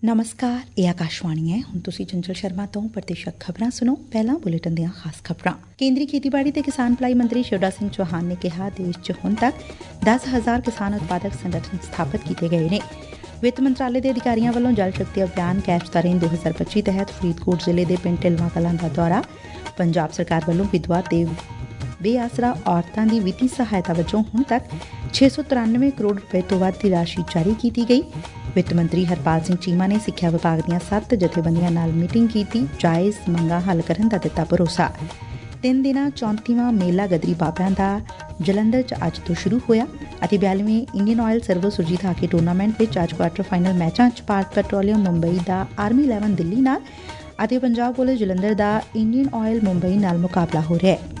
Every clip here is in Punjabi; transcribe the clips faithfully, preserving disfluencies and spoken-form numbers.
ਨਮਸਕਾਰ, ਇਹ ਆਕਾਸ਼ਵਾਣੀ ਹੈ। ਹੁਣ ਤੁਸੀਂ ਚੰਚਲ ਸ਼ਰਮਾ ਤੋਂ ਪ੍ਰਤੀਸ਼ਤ ਖਬਰਾਂ ਸੁਣੋ। ਪਹਿਲਾਂ ਬੁਲੇਟਿਨ ਦੀਆਂ ਖਾਸ ਖਬਰਾਂ। ਕੇਂਦਰੀ ਖੇਤੀਬਾੜੀ ਤੇ ਕਿਸਾਨ ਭਲਾਈ ਮੰਤਰੀ ਸ਼ਿਵਰਾਜ ਸਿੰਘ ਚੌਹਾਨ ਨੇ ਕਿਹਾ, ਦੇਸ਼ 'ਚ ਹੁਣ ਤੱਕ ਦਸ ਹਜ਼ਾਰ ਕਿਸਾਨ ਉਤਪਾਦਕ ਸੰਗਠਨ ਸਥਾਪਤ ਕੀਤੇ ਗਏ ਨੇ। ਵਿੱਤ ਮੰਤਰਾਲੇ ਦੇ ਅਧਿਕਾਰੀਆਂ ਵੱਲੋਂ ਜਲ ਸ਼ਕਤੀ ਅਭਿਆਨ ਕੈਚ ਦਾ ਰੇਨ ਦੋ ਹਜ਼ਾਰ ਪੱਚੀ ਤਹਿਤ ਫਰੀਦਕੋਟ ਜ਼ਿਲ੍ਹੇ ਦੇ ਪਿੰਡ ਢਿਲਵਾਂ ਕਲਾਂ ਦਾ ਦੌਰਾ। ਪੰਜਾਬ ਸਰਕਾਰ ਵੱਲੋਂ ਵਿਧਵਾ ਤੇ ਬੇਆਸਰਾ ਔਰਤਾਂ ਦੀ ਵਿੱਤੀ ਸਹਾਇਤਾ ਵਜੋਂ ਹੁਣ ਤੱਕ ਛੇ ਸੌ ਤਰਾਨਵੇਂ ਕਰੋੜ ਰੁਪਏ ਤੋਂ ਵੱਧ ਦੀ ਰਾਸ਼ੀ ਜਾਰੀ ਕੀਤੀ ਗਈ। ਵਿੱਤ ਮੰਤਰੀ ਹਰਪਾਲ ਸਿੰਘ ਚੀਮਾ ਨੇ ਸਿੱਖਿਆ ਵਿਭਾਗ ਦੀਆਂ ਸੱਤ ਜਥੇਬੰਦੀਆਂ ਨਾਲ ਮੀਟਿੰਗ ਕੀਤੀ, ਜਾਇਜ਼ ਮੰਗਾਂ ਹੱਲ ਕਰਨ ਦਾ ਦਿੱਤਾ ਭਰੋਸਾ। ਤਿੰਨ ਦਿਨਾਂ ਚੌਂਤੀਵਾਂ ਮੇਲਾ ਗਦਰੀ ਬਾਬਿਆਂ ਦਾ ਜਲੰਧਰ 'ਚ ਅੱਜ ਤੋਂ ਸ਼ੁਰੂ ਹੋਇਆ ਅਤੇ ਬਿਆਲੀਵੇਂ Indian oil servo Surjit hockey tournament ਵਿੱਚ ਅੱਜ ਕੁਆਰਟਰ ਫਾਈਨਲ ਮੈਚਾਂ 'ਚ ਭਾਰਤ ਪੈਟਰੋਲੀਅਮ ਮੁੰਬਈ ਦਾ ਆਰਮੀ ਇਲੈਵਨ ਦਿੱਲੀ ਨਾਲ ਅਤੇ ਪੰਜਾਬ ਪੁਲਿਸ ਜਲੰਧਰ ਦਾ ਇੰਡੀਅਨ ਆਇਲ ਮੁੰਬਈ ਨਾਲ ਮੁਕਾਬਲਾ ਹੋ ਰਿਹਾ ਹੈ।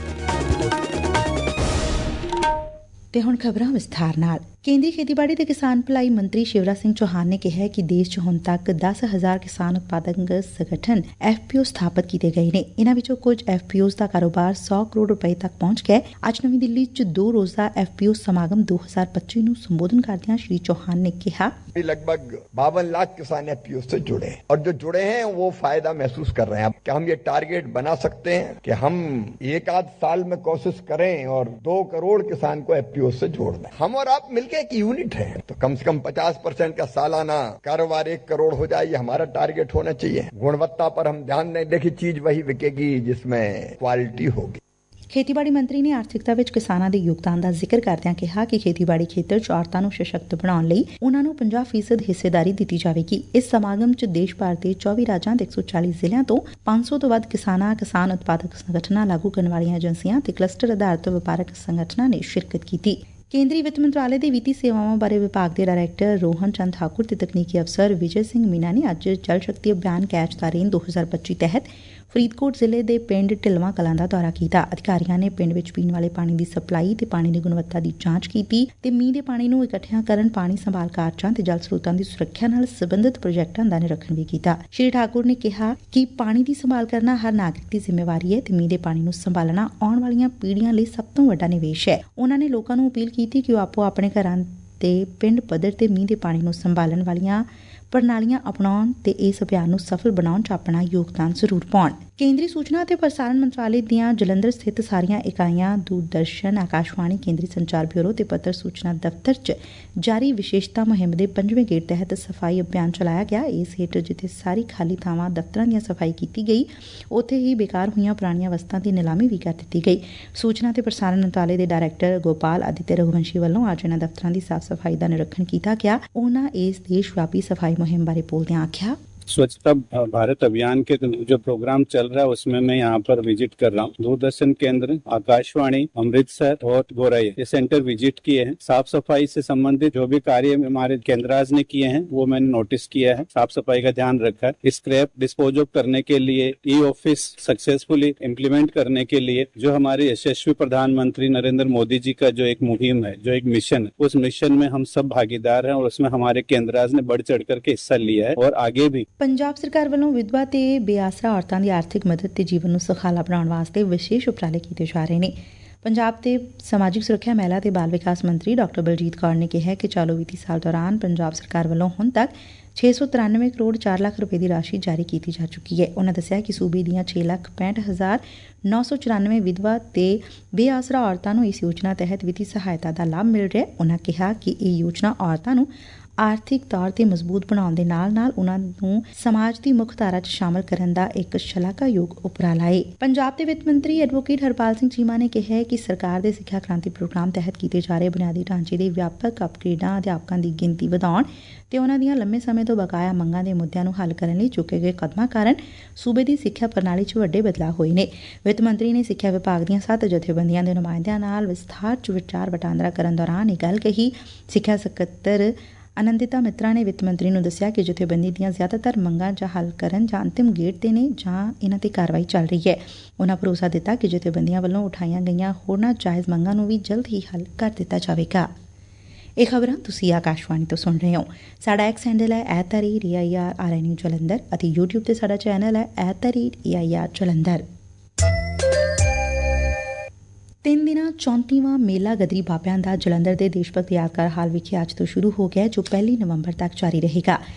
ਤੇ ਹੁਣ ਖਬਰਾਂ ਵਿਸਥਾਰ ਨਾਲ। ਕੇਂਦਰੀ ਖੇਤੀਬਾੜੀ ਤੇ ਕਿਸਾਨ ਭਲਾਈ ਮੰਤਰੀ ਸ਼ਿਵਰਾਜ ਸਿੰਘ ਚੌਹਾਨ ਨੇ ਕਿਹਾ ਕਿ ਦੇਸ਼ 'ਚ ਹੁਣ ਤੱਕ ਦਸ ਹਜ਼ਾਰ ਕਿਸਾਨ ਉਤਪਾਦਕ ਸੰਗਠਨ ਐਫ ਪੀ ਓ ਸਥਾਪਤ ਕੀਤੇ ਗਏ ਨੇ। ਇਨ੍ਹਾਂ ਵਿੱਚੋਂ ਕੁਝ ਐਫ ਪੀ ਓਜ਼ ਦਾ ਕਾਰੋਬਾਰ ਸੌ ਕਰੋੜ ਰੁਪਏ ਤੱਕ ਪਹੁੰਚ ਗਿਆ। ਅੱਜ ਨਵੀਂ ਦਿੱਲੀ 'ਚ ਦੋ ਰੋਜ਼ਾ ਐਫ ਪੀ ਓ ਸਮਾਗਮ ਦੋ ਹਜ਼ਾਰ ਪੱਚੀ ਨੂੰ ਸੰਬੋਧਨ ਕਰਦਿਆਂ ਸ਼੍ਰੀ ਚੌਹਾਨ ਨੇ ਕਿਹਾ, लगभग बावन लाख किसान एफ पी ओ से जुड़े हैं और जो जुड़े हैं वो फायदा महसूस कर रहे हैं। क्या हम ये टारगेट बना सकते हैं कि हम एक आध साल में कोशिश करें और दो करोड़ किसान को एफ पी ओ से जोड़ दें? हम और आप मिलकर एक यूनिट है, तो कम से कम पचास परसेंट का सालाना कारोबार एक करोड़ हो जाए, ये हमारा टारगेट होना चाहिए। गुणवत्ता पर हम ध्यान दें। देखिए, चीज वही बिकेगी जिसमें क्वालिटी होगी। ਖੇਤੀਬਾੜੀ ਮੰਤਰੀ ਨੇ ਆਰਥਿਕਤਾ ਵਿੱਚ ਕਿਸਾਨਾਂ ਦੇ ਯੋਗਦਾਨ ਦਾ ਜ਼ਿਕਰ ਕਰਦਿਆਂ ਕਿਹਾ ਕਿ ਖੇਤੀਬਾੜੀ ਖੇਤਰ 'ਚ ਔਰਤਾਂ ਨੂੰ ਸਸ਼ਕਤ ਬਣਾਉਣ ਲਈ ਉਨ੍ਹਾਂ ਨੂੰ ਪੰਜਾਹ ਫੀਸਦ ਹਿੱਸੇਦਾਰੀ ਦਿੱਤੀ ਜਾਵੇਗੀ। ਇਸ ਸਮਾਗਮ 'ਚ ਦੇਸ਼ ਭਰ ਦੇ ਚੌਵੀ ਰਾਜਾਂ ਦੇ ਇੱਕ ਸੌ ਚਾਲੀ ਜ਼ਿਲ੍ਹਿਆਂ ਤੋਂ ਪੰਜ ਸੌ ਤੋਂ ਵੱਧ ਕਿਸਾਨਾਂ, ਕਿਸਾਨ ਉਤਪਾਦਕ ਸੰਗਠਨਾਂ, ਲਾਗੂ ਕਰਨ ਵਾਲੀਆਂ ਏਜੰਸੀਆਂ ਤੇ ਕਲਸਟਰ ਆਧਾਰਿਤ ਵਪਾਰਕ ਸੰਗਠਨਾਂ ਨੇ ਸ਼ਿਰਕਤ ਕੀਤੀ। ਕੇਂਦਰੀ ਵਿੱਤ ਮੰਤਰਾਲੇ ਦੇ ਵਿੱਤੀ ਸੇਵਾਵਾਂ ਬਾਰੇ ਵਿਭਾਗ ਦੇ ਡਾਇਰੈਕਟਰ ਰੋਹਨ ਚੰਦ ਠਾਕੁਰ ਤੇ ਤਕਨੀਕੀ ਅਫਸਰ ਵਿਜੇ ਸਿੰਘ ਮੀਨਾ ਨੇ ਅੱਜ ਜਲ ਸ਼ਕਤੀ ਅਭਿਆਨ ਕੈਚ ਦਾ ਰੇਨ ਦੋ ਹਜ਼ਾਰ ਪੱਚੀ ਤਹਿਤ ਫਰੀਦਕੋਟ ਜ਼ਿਲ੍ਹੇ ਦੇ ਪਿੰਡ ਢਿਲਵਾਂ ਕਲਾਂ ਦਾ ਦੌਰਾ ਕੀਤਾ। ਅਧਿਕਾਰੀਆਂ ਨੇ ਪਿੰਡ ਵਿੱਚ ਪੀਣ ਵਾਲੇ ਪਾਣੀ ਦੀ ਸਪਲਾਈ ਤੇ ਪਾਣੀ ਦੀ ਗੁਣਵੱਤਾ ਦੀ ਜਾਂਚ ਕੀਤੀ ਤੇ ਮੀਂਹ ਦੇ ਪਾਣੀ ਨੂੰ ਇਕੱਠਿਆਂ ਕਰਨ, ਪਾਣੀ ਸੰਭਾਲ ਕਾਰਜਾਂ ਤੇ ਜਲ ਸਰੋਤਾਂ ਦੀ ਸੁਰੱਖਿਆ ਨਾਲ ਸੰਬੰਧਿਤ ਪ੍ਰੋਜੈਕਟਾਂ ਦਾ ਨਿਰੀਖਣ ਵੀ ਕੀਤਾ। ਸ਼੍ਰੀ ਠਾਕੁਰ ਨੇ ਕਿਹਾ ਕਿ ਪਾਣੀ ਦੀ ਸੰਭਾਲ ਕਰਨਾ ਹਰ ਨਾਗਰਿਕ ਦੀ ਜ਼ਿੰਮੇਵਾਰੀ ਹੈ ਤੇ ਮੀਂਹ ਦੇ ਪਾਣੀ ਨੂੰ ਸੰਭਾਲਣਾ ਆਉਣ ਵਾਲੀਆਂ ਪੀੜ੍ਹੀਆਂ ਲਈ ਸਭ ਤੋਂ ਵੱਡਾ ਨਿਵੇਸ਼ ਹੈ। ਉਨ੍ਹਾਂ ਨੇ ਲੋਕਾਂ ਨੂੰ ਅਪੀਲ ਕੀਤੀ ਕਿ ਉਹ ਆਪੋ ਆਪਣੇ ਘਰਾਂ ਤੇ ਪਿੰਡ ਪੱਧਰ ਤੇ ਮੀਂਹ ਦੇ ਪਾਣੀ ਨੂੰ ਸੰਭਾਲਣ ਵਾਲੀਆਂ ਪ੍ਰਣਾਲੀਆਂ ਅਪਣਾਉਣ ਤੇ ਇਸ ਅਭਿਆਨ ਨੂੰ ਸਫਲ ਬਣਾਉਣ 'ਚ ਆਪਣਾ ਯੋਗਦਾਨ ਜ਼ਰੂਰ ਪਾਉਣ। ਕੇਂਦਰੀ ਸੂਚਨਾ ਅਤੇ ਪ੍ਰਸਾਰਣ ਮੰਤਰਾਲੇ ਦੀਆਂ ਜਲੰਧਰ ਸਥਿਤ ਸਾਰੀਆਂ ਇਕਾਈਆਂ, ਦੂਰਦਰਸ਼ਨ, ਆਕਾਸ਼ਵਾਣੀ, ਕੇਂਦਰੀ ਸੰਚਾਰ ਬਿਊਰੋ ਤੇ ਪੱਤਰ ਸੂਚਨਾ ਦਫ਼ਤਰ 'ਚ ਜਾਰੀ ਵਿਸ਼ੇਸ਼ਤਾ ਮੁਹਿੰਮ ਦੇ ਪੰਜਵੇਂ ਗੇੜ ਤਹਿਤ ਸਫ਼ਾਈ ਅਭਿਆਨ ਚਲਾਇਆ ਗਿਆ। ਇਸ ਹੇਠ ਜਿੱਥੇ ਸਾਰੀ ਖਾਲੀ ਥਾਵਾਂ ਦਫ਼ਤਰਾਂ ਦੀਆਂ ਸਫ਼ਾਈ ਕੀਤੀ ਗਈ, ਉੱਥੇ ਹੀ ਬੇਕਾਰ ਹੋਈਆਂ ਪੁਰਾਣੀਆਂ ਵਸਤਾਂ ਦੀ ਨਿਲਾਮੀ ਵੀ ਕਰ ਦਿੱਤੀ ਗਈ। ਸੂਚਨਾ ਤੇ ਪ੍ਰਸਾਰਣ ਮੰਤਰਾਲੇ ਦੇ ਡਾਇਰੈਕਟਰ ਗੋਪਾਲ ਆਦਿਤਿਆ ਰਘੁਵੰਸ਼ੀ ਵੱਲੋਂ ਅੱਜ ਇਨ੍ਹਾਂ ਦਫ਼ਤਰਾਂ ਦੀ ਸਾਫ਼ ਸਫ਼ਾਈ ਦਾ ਨਿਰੀਖਣ ਕੀਤਾ ਗਿਆ। ਉਨ੍ਹਾਂ ਇਸ ਦੇਸ਼ ਵਿਆਪੀ ਸਫ਼ਾਈ ਮੁਹਿੰਮ ਬਾਰੇ ਬੋਲਦਿਆਂ ਆਖਿਆ, स्वच्छता भारत अभियान के जो प्रोग्राम चल रहा है उसमें मैं यहाँ पर विजिट कर रहा हूँ। दूरदर्शन केंद्र, आकाशवाणी, अमृतसर और गोरैया ये सेंटर विजिट किए हैं। साफ सफाई से संबंधित जो भी कार्य हमारे केंद्राज ने किए हैं वो मैंने नोटिस किया है। साफ सफाई का ध्यान रखा है। स्क्रैप डिस्पोज ऑफ करने के लिए ई ऑफिस सक्सेसफुली इम्प्लीमेंट करने के लिए जो हमारे यशस्वी प्रधानमंत्री नरेंद्र मोदी जी का जो एक मुहिम है, जो एक मिशन है, उस मिशन में हम सब भागीदार हैं और उसमें हमारे केंद्राज ने बढ़ चढ़ करके हिस्सा लिया है और आगे भी। ਪੰਜਾਬ ਸਰਕਾਰ ਵੱਲੋਂ ਵਿਧਵਾ ਤੇ ਬੇਆਸਰਾ ਔਰਤਾਂ ਦੀ ਆਰਥਿਕ ਮਦਦ ਤੇ ਜੀਵਨ ਨੂੰ ਸੁਖਾਲਾ ਬਣਾਉਣ ਵਾਸਤੇ ਵਿਸ਼ੇਸ਼ ਉਪਰਾਲੇ ਕੀਤੇ ਜਾ ਰਹੇ ਨੇ। ਪੰਜਾਬ ਦੇ ਸਮਾਜਿਕ ਸੁਰੱਖਿਆ, ਮਹਿਲਾ ਤੇ ਬਾਲ ਵਿਕਾਸ ਮੰਤਰੀ ਡਾਕਟਰ ਬਲਜੀਤ ਕੌਰ ਨੇ ਕਿਹਾ ਕਿ ਚਾਲੂ ਵਿੱਤੀ ਸਾਲ ਦੌਰਾਨ ਪੰਜਾਬ ਸਰਕਾਰ ਵੱਲੋਂ ਹੁਣ ਤੱਕ ਛੇ ਸੌ ਤਰਾਨਵੇਂ ਕਰੋੜ ਚਾਰ ਲੱਖ ਰੁਪਏ ਦੀ ਰਾਸ਼ੀ ਜਾਰੀ ਕੀਤੀ ਜਾ ਚੁੱਕੀ ਹੈ। ਉਨ੍ਹਾਂ ਦੱਸਿਆ ਕਿ ਸੂਬੇ ਦੀਆਂ ਛੇ ਲੱਖ ਪੈਂਹਠ ਹਜ਼ਾਰ ਨੌ ਸੌ ਚੁਰਾਨਵੇਂ ਵਿਧਵਾ ਤੇ ਬੇਆਸਰਾ ਔਰਤਾਂ ਨੂੰ ਇਸ ਯੋਜਨਾ ਤਹਿਤ ਵਿੱਤੀ ਸਹਾਇਤਾ ਦਾ ਲਾਭ ਮਿਲ ਰਿਹਾ। ਉਨ੍ਹਾਂ ਕਿਹਾ ਕਿ ਇਹ ਯੋਜਨਾ ਔਰਤਾਂ ਨੂੰ ਆਰਥਿਕ ਤੌਰ ਤੇ ਮਜ਼ਬੂਤ ਬਣਾਉਣ ਦੇ ਨਾਲ ਨਾਲ ਉਨ੍ਹਾਂ ਨੂੰ ਸਮਾਜ ਦੀ ਮੁੱਖ ਧਾਰਾ 'ਚ ਸ਼ਾਮਲ ਕਰਨ ਦਾ ਇੱਕ ਸ਼ਲਾਘਾਯੋਗ ਉਪਰਾਲਾ ਹੈ। ਪੰਜਾਬ ਦੇ ਵਿੱਤ ਮੰਤਰੀ ਐਡਵੋਕੇਟ ਹਰਪਾਲ ਸਿੰਘ ਚੀਮਾ ਨੇ ਕਿਹਾ ਕਿ ਸਰਕਾਰ ਦੇ ਸਿੱਖਿਆ ਕ੍ਰਾਂਤੀ ਪ੍ਰੋਗਰਾਮ ਤਹਿਤ ਕੀਤੇ ਜਾ ਰਹੇ ਬੁਨਿਆਦੀ ਢਾਂਚੇ ਦੇ ਵਿਆਪਕ ਅਪਗ੍ਰੇਡਾਂ, ਅਧਿਆਪਕਾਂ ਦੀ ਗਿਣਤੀ ਵਧਾਉਣ ਤੇ ਉਨ੍ਹਾਂ ਦੀਆਂ ਲੰਮੇ ਸਮੇਂ ਤੋਂ ਬਕਾਇਆ ਮੰਗਾਂ ਦੇ ਮੁੱਦਿਆਂ ਨੂੰ ਹੱਲ ਕਰਨ ਲਈ ਚੁੱਕੇ ਗਏ ਕਦਮਾਂ ਕਾਰਨ ਸੂਬੇ ਦੀ ਸਿੱਖਿਆ ਪ੍ਰਣਾਲੀ 'ਚ ਵੱਡੇ ਬਦਲਾਅ ਹੋਏ ਨੇ। ਵਿੱਤ ਮੰਤਰੀ ਨੇ ਸਿੱਖਿਆ ਵਿਭਾਗ ਦੀਆਂ ਸੱਤ ਜਥੇਬੰਦੀਆਂ ਦੇ ਨੁਮਾਇੰਦਿਆਂ ਨਾਲ ਵਿਸਥਾਰ 'ਚ ਵਿਚਾਰ ਵਟਾਂਦਰਾ ਕਰਨ ਦੌਰਾਨ ਇਹ ਗੱਲ ਕਹੀ। ਸਿੱਖਿਆ ਸਕੱਤਰ ਅਨੰਦਿਤਾ ਮਿੱਤਰਾ ਨੇ ਵਿੱਤ ਮੰਤਰੀ ਨੂੰ ਦੱਸਿਆ ਕਿ ਜਥੇਬੰਦੀ ਦੀਆਂ ਜ਼ਿਆਦਾਤਰ ਮੰਗਾਂ ਜਾਂ ਹੱਲ ਕਰਨ ਜਾਂ ਅੰਤਿਮ ਗੇੜ ਤੇ ਨੇ ਜਾਂ ਇਹਨਾਂ ਤੇ ਕਾਰਵਾਈ ਚੱਲ ਰਹੀ ਹੈ। ਉਨ੍ਹਾਂ ਭਰੋਸਾ ਦਿੱਤਾ ਕਿ ਜਥੇਬੰਦੀਆਂ ਵੱਲੋਂ ਉਠਾਈਆਂ ਗਈਆਂ ਹੋਰਨਾਂ ਜਾਇਜ਼ ਮੰਗਾਂ ਨੂੰ ਵੀ ਜਲਦ ਹੀ ਹੱਲ ਕਰ ਦਿੱਤਾ ਜਾਵੇਗਾ। ਇਹ ਖਬਰਾਂ ਤੁਸੀਂ ਆਕਾਸ਼ਵਾਣੀ ਤੋਂ ਸੁਣ ਰਹੇ ਹੋ। ਸਾਡਾ ਐਕਸ ਹੈਂਡਲ ਹੈ at the rate A I R R N U Jalandhar ਅਤੇ ਯੂਟਿਊਬ ਤੇ ਸਾਡਾ ਚੈਨਲ ਹੈ at the rate A I R Jalandhar. ਤਿੰਨ ਦਿਨਾਂ ਚੌਂਤੀਵਾਂ ਮੇਲਾ ਗਦਰੀ ਬਾਬਿਆਂ ਦਾ ਜਲੰਧਰ ਦੇ ਦੇਸ਼ ਭਗਤ ਯਾਦਗਾਰ ਹਾਲ ਵਿਖੇ ਅੱਜ ਤੋਂ ਸ਼ੁਰੂ ਹੋ ਗਿਆ, ਜੋ ਪਹਿਲੀ ਨਵੰਬਰ ਤੱਕ ਜਾਰੀ ਰਹੇਗਾ।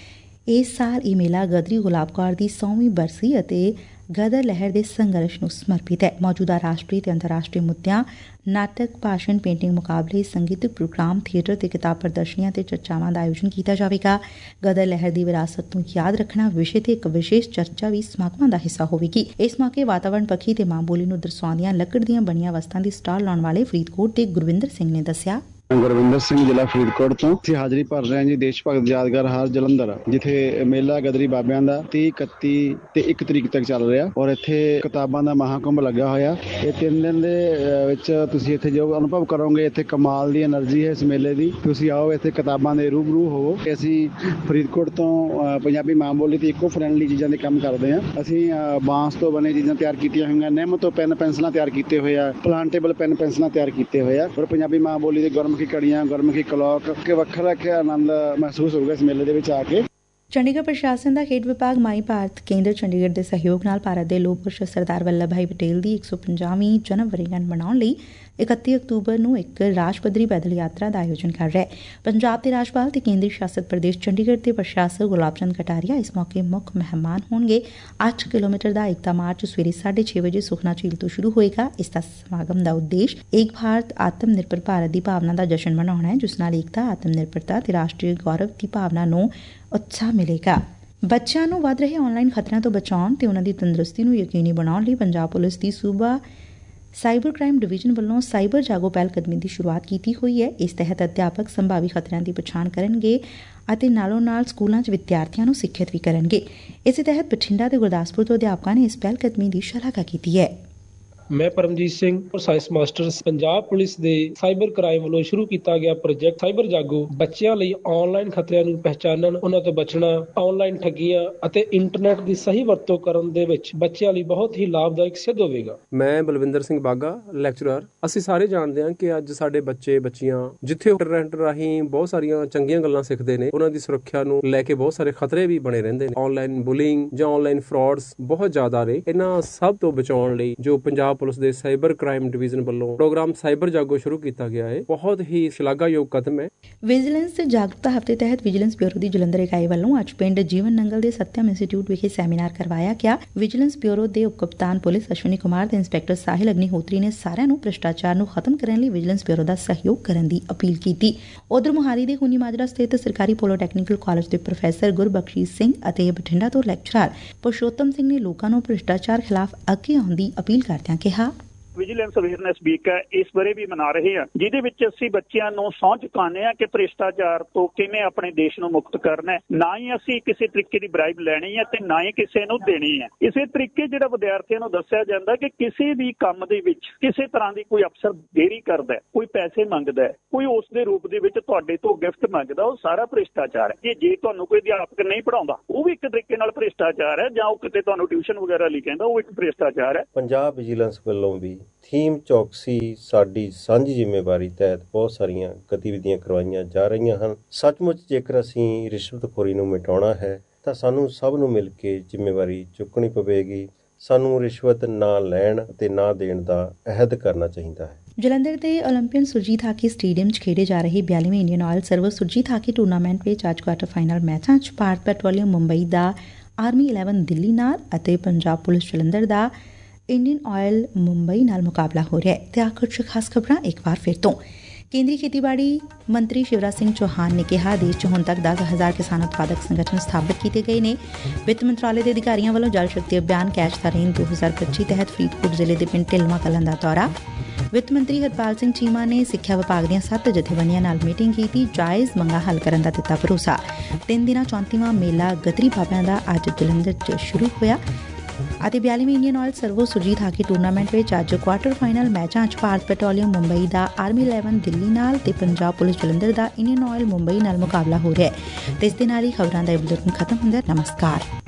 ਇਸ ਸਾਲ ਇਹ ਮੇਲਾ ਗਦਰੀ ਗੁਲਾਬ ਕੌਰ ਦੀ ਸੌਵੀਂ ਬਰਸੀ ਅਤੇ ਗਦਰ ਲਹਿਰ ਦੇ ਸੰਘਰਸ਼ ਨੂੰ ਸਮਰਪਿਤ ਹੈ। ਮੌਜੂਦਾ ਰਾਸ਼ਟਰੀ ਤੇ ਅੰਤਰਰਾਸ਼ਟਰੀ ਮੁੱਦਿਆਂ, ਨਾਟਕ, ਭਾਸ਼ਣ, ਪੇਂਟਿੰਗ ਮੁਕਾਬਲੇ, ਸੰਗੀਤਕ ਪ੍ਰੋਗਰਾਮ, ਥੀਏਟਰ ਤੇ ਕਿਤਾਬ ਪ੍ਰਦਰਸ਼ਨੀਆਂ ਤੇ ਚਰਚਾਵਾਂ ਦਾ ਆਯੋਜਨ ਕੀਤਾ ਜਾਵੇਗਾ। ਗਦਰ ਲਹਿਰ ਦੀ ਵਿਰਾਸਤ ਨੂੰ ਯਾਦ ਰੱਖਣਾ ਵਿਸ਼ੇ ਤੇ ਇੱਕ ਵਿਸ਼ੇਸ਼ ਚਰਚਾ ਵੀ ਸਮਾਗਮਾਂ ਦਾ ਹਿੱਸਾ ਹੋਵੇਗੀ। ਇਸ ਮੌਕੇ ਵਾਤਾਵਰਣ ਪੱਖੀ ਤੇ ਮਾਂ ਬੋਲੀ ਨੂੰ ਦਰਸਾਉਂਦੀਆਂ ਲੱਕੜ ਦੀਆਂ ਬਣੀਆਂ ਵਸਤਾਂ ਦੀ ਸਟਾਲ ਲਾਉਣ ਵਾਲੇ ਫਰੀਦਕੋਟ ਦੇ ਗੁਰਵਿੰਦਰ ਸਿੰਘ ਨੇ ਦੱਸਿਆ। ਗੁਰਵਿੰਦਰ ਸਿੰਘ, ਜ਼ਿਲ੍ਹਾ ਫਰੀਦਕੋਟ ਤੋਂ ਅਸੀਂ ਹਾਜ਼ਰੀ ਭਰ ਰਹੇ ਹਾਂ ਜੀ ਦੇਸ਼ ਭਗਤ ਯਾਦਗਾਰ ਹਾਲ ਜਲੰਧਰ, ਜਿੱਥੇ ਮੇਲਾ ਗਦਰੀ ਬਾਬਿਆਂ ਦਾ ਤੀਹ, ਇਕੱਤੀ ਤੇ ਇੱਕ ਤਰੀਕ ਤੱਕ ਚੱਲ ਰਿਹਾ ਔਰ ਇੱਥੇ ਕਿਤਾਬਾਂ ਦਾ ਮਹਾਕੁੰਭ ਲੱਗਾ ਹੋਇਆ। ਇਹ ਤਿੰਨ ਦਿਨ ਦੇ ਵਿੱਚ ਤੁਸੀਂ ਇੱਥੇ ਜੋ ਅਨੁਭਵ ਕਰੋਗੇ, ਇੱਥੇ ਕਮਾਲ ਦੀ એનર્ਜੀ ਹੈ ਇਸ ਮੇਲੇ ਦੀ। ਤੁਸੀਂ ਆਓ, ਇੱਥੇ ਕਿਤਾਬਾਂ ਦੇ ਰੂਬਰੂ ਹੋਵੋ। ਅਸੀਂ ਫਰੀਦਕੋਟ ਤੋਂ ਪੰਜਾਬੀ ਮਾਂ ਬੋਲੀ ਤੇ ਇਕੋ ਫਰੈਂਡਲੀ ਚੀਜ਼ਾਂ ਦੇ ਕੰਮ ਕਰਦੇ ਹਾਂ। ਅਸੀਂ ਬਾਂਸ ਤੋਂ ਬਣੇ ਚੀਜ਼ਾਂ ਤਿਆਰ ਕੀਤੀਆਂ ਹੋਈਆਂ, ਨਿੰਮ ਤੋਂ ਪੈਨ ਪੈਨਸਲਾਂ ਤਿਆਰ ਕੀਤੇ ਹੋਏ ਆ, ਪਲਾਂਟੇਬਲ ਪੈਨ ਪੈਨਸਲਾਂ ਤਿਆਰ ਕੀਤੇ ਹੋਏ ਆ ਔਰ ਪੰਜਾਬੀ ਮਾਂ ਬੋਲੀ ਦੇ ਗੁਰਮੁਖੀ ਕੜੀਆਂ, ਗੁਰਮੁਖੀ ਕਲੌਕ ਕੇ ਵੱਖਰਾ ਕਿ ਆਨੰਦ ਮਹਿਸੂਸ ਹੋਊਗਾ ਇਸ ਮੇਲੇ ਦੇ ਵਿੱਚ ਆ ਕੇ। ਚੰਡੀਗੜ੍ਹ ਪ੍ਰਸ਼ਾਸਨ ਦਾ ਖੇਡ ਵਿਭਾਗ ਮਾਈ ਭਾਰਤ ਕੇਂਦਰ ਚੰਡੀਗੜ੍ਹ ਦੇ ਸਹਿਯੋਗ ਨਾਲ ਭਾਰਤ ਦੇ ਲੋਕ ਪੁਰਸ਼ ਸਰਦਾਰ ਵੱਲਭ ਭਾਈ ਪਟੇਲ ਦੀ ਇੱਕ ਸੌ ਪੰਜਾਹਵੀਂ ਜਨਮ ਵਰ੍ਹੇਗੰਢ ਮਨਾਉਣ ਲਈ ਇਕੱਤੀ ਅਕਤੂਬਰ ਨੂੰ ਇੱਕ ਰਾਜ ਪੱਧਰੀ ਪੈਦਲ ਯਾਤਰਾ ਦਾ ਆਯੋਜਨ ਕਰ ਰਿਹਾ ਹੈ। ਪੰਜਾਬ ਦੇ ਰਾਜਪਾਲ ਤੇ ਕੇਂਦਰੀ ਸ਼ਾਸਤ ਪ੍ਰਦੇਸ਼ ਚੰਡੀਗੜ੍ਹ ਦੇ ਪ੍ਰਸ਼ਾਸਕ ਗੁਲਾਬ ਚੰਦ ਕਟਾਰੀਆ ਇਸ ਮੌਕੇ ਮੁੱਖ ਮਹਿਮਾਨ ਹੋਣਗੇ। ਅੱਠ ਕਿਲੋਮੀਟਰ ਦਾ ਏਕਤਾ ਮਾਰਚ ਸਵੇਰੇ ਸਾਢੇ ਛੇ ਵਜੇ ਸੁਖਨਾ ਝੀਲ ਤੋਂ ਸ਼ੁਰੂ ਹੋਏਗਾ। ਇਸ ਦਾ ਸਮਾਗਮ ਦਾ ਉਦੇਸ਼ ਏਕ ਭਾਰਤ ਆਤਮ ਨਿਰਭਰ ਭਾਰਤ ਦੀ ਭਾਵਨਾ ਦਾ ਜਸ਼ਨ ਮਨਾਉਣਾ ਹੈ, ਜਿਸ ਨਾਲ ਏਕਤਾ, ਆਤਮ ਨਿਰਭਰਤਾ ਤੇ ਰਾਸ਼ਟਰੀ ਗੌਰਵ ਦੀ ਭਾਵਨਾ ਨੂੰ ਉਤਸ਼ਾਹ ਮਿਲੇਗਾ। ਬੱਚਿਆਂ ਨੂੰ ਵੱਧ ਰਹੇ ਆਨਲਾਈਨ ਖਤਰਿਆਂ ਤੋਂ ਬਚਾਉਣ ਤੇ ਉਨ੍ਹਾਂ ਦੀ ਤੰਦਰੁਸਤੀ ਨੂੰ ਯਕੀਨੀ ਬਣਾਉਣ ਲਈ ਪੰਜਾਬ ਪੁਲਿਸ ਦੀ ਸੂਬਾ ਸਾਈਬਰ ਕ੍ਰਾਈਮ ਡਿਵੀਜ਼ਨ ਵੱਲੋਂ ਸਾਈਬਰ ਜਾਗੋ ਪਹਿਲ ਕਦਮੀ ਦੀ ਸ਼ੁਰੂਆਤ ਕੀਤੀ ਹੋਈ ਹੈ। ਇਸ ਤਹਿਤ ਅਧਿਆਪਕ ਸੰਭਾਵੀ ਖਤਰਿਆਂ ਦੀ ਪਛਾਣ ਕਰਨਗੇ ਅਤੇ ਨਾਲੋਂ ਨਾਲ ਸਕੂਲਾਂ 'ਚ ਵਿਦਿਆਰਥੀਆਂ ਨੂੰ ਸਿੱਖਿਅਤ ਵੀ ਕਰਨਗੇ। ਇਸੇ ਤਹਿਤ ਬਠਿੰਡਾ ਤੇ ਗੁਰਦਾਸਪੁਰ ਤੋਂ ਅਧਿਆਪਕਾਂ ਨੇ ਇਸ ਪਹਿਲ ਕਦਮੀ ਦੀ ਸ਼ਲਾਘਾ ਕੀਤੀ ਹੈ। ਮੈਂ Paramjit Singh, science masters. Punjab police ਦੇ ਸਾਈਬਰ ਕ੍ਰਾਈਮ ਵੱਲੋਂ ਸ਼ੁਰੂ ਕੀਤਾ ਗਿਆ ਪ੍ਰੋਜੈਕਟ ਸਾਈਬਰ ਜਾਗੋ ਬੱਚਿਆਂ ਲਈ ਆਨਲਾਈਨ ਖਤਰਿਆਂ ਨੂੰ ਪਹਿਚਾਨਣ, ਉਹਨਾਂ ਤੋਂ ਬਚਣਾ, ਆਨਲਾਈਨ ਠੱਗੀਆਂ ਅਤੇ ਇੰਟਰਨੈਟ ਦੀ ਸਹੀ ਵਰਤੋਂ ਕਰਨ ਦੇ ਵਿੱਚ ਬੱਚਿਆਂ ਲਈ ਬਹੁਤ ਹੀ ਲਾਭਦਾਇਕ ਸਿੱਧ ਹੋਵੇਗਾ। ਮੈਂ ਬਲਵਿੰਦਰ ਸਿੰਘ ਬਾਗਾ, ਲੈਕਚਰਰ। ਅਸੀਂ ਸਾਰੇ ਜਾਣਦੇ ਹਾਂ ਕਿ ਅੱਜ ਸਾਡੇ ਬੱਚੇ ਬੱਚੀਆਂ ਜਿੱਥੇ ਇੰਟਰਨੈਟ ਰਾਹੀਂ ਬਹੁਤ ਸਾਰੀਆਂ ਚੰਗੀਆਂ ਗੱਲਾਂ ਸਿੱਖਦੇ ਨੇ, ਉਹਨਾਂ ਦੀ ਸੁਰੱਖਿਆ ਨੂੰ ਲੈ ਕੇ ਬਹੁਤ ਸਾਰੇ ਖਤਰੇ ਵੀ ਬਣੇ ਰਹਿੰਦੇ ਨੇ। ਆਨਲਾਈਨ ਬੁਲਿੰਗ ਜਾਂ ਆਨਲਾਈਨ ਫਰਾਡਸ ਬਹੁਤ ਜ਼ਿਆਦਾ ਨੇ। ਇਹਨਾਂ ਸਭ ਤੋਂ ਬਚਾਉਣ ਲਈ ਜੋ ਪੰਜਾਬ ਪੁਲਿਸ ਦੇ ਸਾਈਬਰ ਕ੍ਰਾਈਮ ਡਿਵੀਜ਼ਨ ਵੱਲੋਂ ਪ੍ਰੋਗਰਾਮ ਸਾਈਬਰ ਜਾਗੋ ਸ਼ੁਰੂ ਕੀਤਾ ਗਿਆ ਹੈ, ਬਹੁਤ ਹੀ ਸ਼ਲਾਘਾਯੋਗ ਕਦਮ ਹੈ। ਵਿਜੀਲੈਂਸ ਜਾਗਰੂਕਤਾ ਹਫ਼ਤੇ ਤਹਿਤ ਵਿਜੀਲੈਂਸ ਬਿਊਰੋ ਦੀ ਜਲੰਧਰ ਇਕਾਈ ਵੱਲੋਂ ਅੱਜ ਪਿੰਡ ਜੀਵਨ ਨੰਗਲ ਦੇ ਸਤਿਅਮ ਇੰਸਟੀਚਿਊਟ ਵਿਖੇ ਸੈਮੀਨਾਰ ਕਰਵਾਇਆ ਗਿਆ। ਵਿਜੀਲੈਂਸ ਬਿਊਰੋ ਦੇ ਉਪ ਕਪਤਾਨ ਪੁਲਿਸ ਅਸ਼ਵਨੀ ਕੁਮਾਰ ਤੇ ਇੰਸਪੈਕਟਰ ਸਾਹਿਲ ਅਗਨੀਹੋਤਰੀ ਨੇ ਸਾਰਿਆਂ ਨੂੰ ਭ੍ਰਿਸ਼ਟਾਚਾਰ ਨੂੰ ਖਤਮ ਕਰਨ ਲਈ ਵਿਜੀਲੈਂਸ ਬਿਊਰੋ ਦਾ ਸਹਿਯੋਗ ਕਰਨ ਦੀ ਅਪੀਲ ਕੀਤੀ। ਉਧਰ ਮੁਹਾਲੀ ਦੇ ਖੂਨੀ ਮਾਜਰਾ ਸਥਿਤ ਸਰਕਾਰੀ ਪੋਲੋਟੈਕਨੀਕਲ ਕਾਲਜ ਦੇ ਪ੍ਰੋਫੈਸਰ ਗੁਰਬਖਸ਼ੀਸ਼ ਸਿੰਘ ਅਤੇ ਬਠਿੰਡਾ ਤੋਂ ਲੈਕਚਰਰ ਪੁਰਸ਼ੋਤਮ ਸਿੰਘ ਨੇ ਲੋਕਾਂ ਨੂੰ ਭ੍ਰਿਸ਼ਟਾਚਾਰ ਖਿਲਾਫ ਅੱਗੇ ਆਉਣ ਦੀ ਅਪੀਲ ਕਰਦਿਆਂ ਕਿਹਾ, ਵਿਜੀਲੈਂਸ ਅਵੇਅਰਨੈਸ ਵੀਕ ਹੈ, ਇਸ ਬਾਰੇ ਵੀ ਮਨਾ ਰਹੇ ਹਾਂ, ਜਿਹਦੇ ਵਿੱਚ ਅਸੀਂ ਬੱਚਿਆਂ ਨੂੰ ਸਹੁੰ ਚੁਕਾਉਂਦੇ ਹਾਂ ਕਿ ਭ੍ਰਿਸ਼ਟਾਚਾਰ ਤੋਂ ਕਿਵੇਂ ਆਪਣੇ ਦੇਸ਼ ਨੂੰ ਮੁਕਤ ਕਰਨਾ ਹੈ। ਨਾ ਹੀ ਅਸੀਂ ਕਿਸੇ ਤਰੀਕੇ ਦੀ ਬ੍ਰਾਈਬ ਲੈਣੀ ਹੈ ਤੇ ਨਾ ਹੀ ਕਿਸੇ ਨੂੰ ਦੇਣੀ ਹੈ। ਇਸੇ ਤਰੀਕੇ ਜਿਹੜਾ ਵਿਦਿਆਰਥੀਆਂ ਨੂੰ ਦੱਸਿਆ ਜਾਂਦਾ ਕਿ ਕਿਸੇ ਵੀ ਕੰਮ ਦੇ ਵਿੱਚ ਕਿਸੇ ਤਰ੍ਹਾਂ ਦੀ ਕੋਈ ਅਫਸਰ ਦੇਰੀ ਕਰਦਾ, ਕੋਈ ਪੈਸੇ ਮੰਗਦਾ, ਕੋਈ ਉਸ ਦੇ ਰੂਪ ਦੇ ਵਿੱਚ ਤੁਹਾਡੇ ਤੋਂ ਗਿਫਟ ਮੰਗਦਾ, ਉਹ ਸਾਰਾ ਭ੍ਰਿਸ਼ਟਾਚਾਰ ਹੈ। ਜੇ ਤੁਹਾਨੂੰ ਕੋਈ ਅਧਿਆਪਕ ਨਹੀਂ ਪੜਾਉਂਦਾ, ਉਹ ਵੀ ਇੱਕ ਤਰੀਕੇ ਨਾਲ ਭ੍ਰਿਸ਼ਟਾਚਾਰ ਹੈ, ਜਾਂ ਉਹ ਕਿਤੇ ਤੁਹਾਨੂੰ ਟਿਊਸ਼ਨ ਵਗੈਰਾ ਲਈ ਕਹਿੰਦਾ, ਉਹ ਇੱਕ ਭ੍ਰਿਸ਼ਟਾਚਾਰ ਹੈ। ਪੰਜਾਬ ਵਿਜੀਲੈਂਸ ਵੱਲੋਂ ਵੀ ਥੀਮ ਚੌਕਸੀ ਸਾਡੀ ਸਾਂਝੀ ਜ਼ਿੰਮੇਵਾਰੀ ਤਹਿਤ ਬਹੁਤ ਸਾਰੀਆਂ ਗਤੀਵਿਧੀਆਂ ਕਰਵਾਈਆਂ ਜਾ ਰਹੀਆਂ ਹਨ। ਸੱਚਮੁੱਚ ਜੇਕਰ ਅਸੀਂ ਰਿਸ਼ਵਤਖੋਰੀ ਨੂੰ ਮਿਟਾਉਣਾ ਹੈ ਤਾਂ ਸਾਨੂੰ ਸਭ ਨੂੰ ਮਿਲ ਕੇ ਜ਼ਿੰਮੇਵਾਰੀ ਚੁੱਕਣੀ ਪਵੇਗੀ। ਸਾਨੂੰ ਰਿਸ਼ਵਤ ਨਾ ਲੈਣ ਅਤੇ ਨਾ ਦੇਣ ਦਾ ਅਹਿਦ ਕਰਨਾ ਚਾਹੀਦਾ ਹੈ। ਜਲੰਧਰ ਦੇ ਓਲੰਪੀਅਨ ਸੁਰਜੀਤ ਹਾਕੀ ਸਟੇਡੀਅਮ 'ਚ ਖੇਡੇ ਜਾ ਰਹੇ ਬਿਆਲੀਵੇਂ Indian oil service Surjit hockey tournament ਵਿੱਚ ਅੱਜ ਕੁਆਟਰ ਫਾਈਨਲ ਮੈਚਾਂ 'ਚ ਭਾਰਤ ਪੈਟਰੋਲੀਅਮ ਮੁੰਬਈ ਦਾ ਆਰਮੀ ਇਲੈਵਨ ਦਿੱਲੀ ਨਾਲ ਅਤੇ ਪੰਜਾਬ ਪੁਲਿਸ ਜਲੰਧਰ ਦਾ ਇੰਡੀਅਨ ਆਇਲ ਮੁੰਬਈ ਨਾਲ ਮੁਕਾਬਲਾ ਹੋ ਰਿਹਾ ਹੈ। ਤੇ ਆਖਰ 'ਚ ਖਾਸ ਖਬਰਾਂ ਇੱਕ ਵਾਰ ਫਿਰ ਤੋਂ। ਕੇਂਦਰੀ ਖੇਤੀਬਾੜੀ ਮੰਤਰੀ ਸ਼ਿਵਰਾਜ ਸਿੰਘ ਚੌਹਾਨ ਨੇ ਕਿਹਾ, ਦੇਸ਼ 'ਚ ਹੁਣ ਤੱਕ ਦਸ ਹਜ਼ਾਰ ਕਿਸਾਨ ਉਤਪਾਦਕ ਸੰਗਠਨ ਸਥਾਪਿਤ ਕੀਤੇ ਗਏ ਨੇ। ਵਿੱਤ ਮੰਤਰਾਲੇ ਦੇ ਅਧਿਕਾਰੀਆਂ ਵੱਲੋਂ ਜਲ ਸ਼ਕਤੀ ਅਭਿਆਨ ਕੈਚ ਦਾ ਰੇਨ ਦੋ ਹਜ਼ਾਰ ਪੱਚੀ ਤਹਿਤ ਫਰੀਦਕੋਟ ਜ਼ਿਲ੍ਹੇ ਦੇ ਪਿੰਡ ਢਿਲਵਾਂ ਕਲਾਂ ਦਾ ਦੌਰਾ। ਵਿੱਤ ਮੰਤਰੀ ਹਰਪਾਲ ਸਿੰਘ ਚੀਮਾ ਨੇ ਸਿੱਖਿਆ ਵਿਭਾਗ ਦੀਆਂ ਸੱਤ ਜਥੇਬੰਦੀਆਂ ਨਾਲ ਮੀਟਿੰਗ ਕੀਤੀ, ਜਾਇਜ਼ ਮੰਗਾਂ ਹੱਲ ਕਰਨ ਦਾ ਦਿੱਤਾ ਭਰੋਸਾ। ਤਿੰਨ ਦਿਨਾਂ ਚੌਂਤੀਵਾਂ ਮੇਲਾ ਗਦਰੀ ਬਾਬਿਆਂ ਦਾ ਅੱਜ ਜਲੰਧਰ 'ਚ ਸ਼ੁਰੂ ਹੋਇਆ ਅਤੇ ਬਿਆਲੀਵੇਂ Indian oil servo Surjit hockey tournament ਵਿੱਚ ਅੱਜ ਕੁਆਟਰ ਫਾਈਨਲ ਮੈਚਾਂ 'ਚ ਭਾਰਤ ਪੈਟਰੋਲੀਅਮ ਮੁੰਬਈ ਦਾ ਆਰਮੀ ਇਲੈਵਨ ਦਿੱਲੀ ਨਾਲ ਤੇ ਪੰਜਾਬ ਪੁਲਿਸ ਜਲੰਧਰ ਦਾ ਇੰਡੀਅਨ ਆਇਲ ਮੁੰਬਈ ਨਾਲ ਮੁਕਾਬਲਾ ਹੋ ਰਿਹਾ ਹੈ। ਤੇ ਇਸ ਦੇ ਨਾਲ ਹੀ ਖਬਰਾਂ ਦਾ ਇਹ ਬੁਲੇਟਿਨ ਖਤਮ ਹੁੰਦਾ। ਨਮਸਕਾਰ।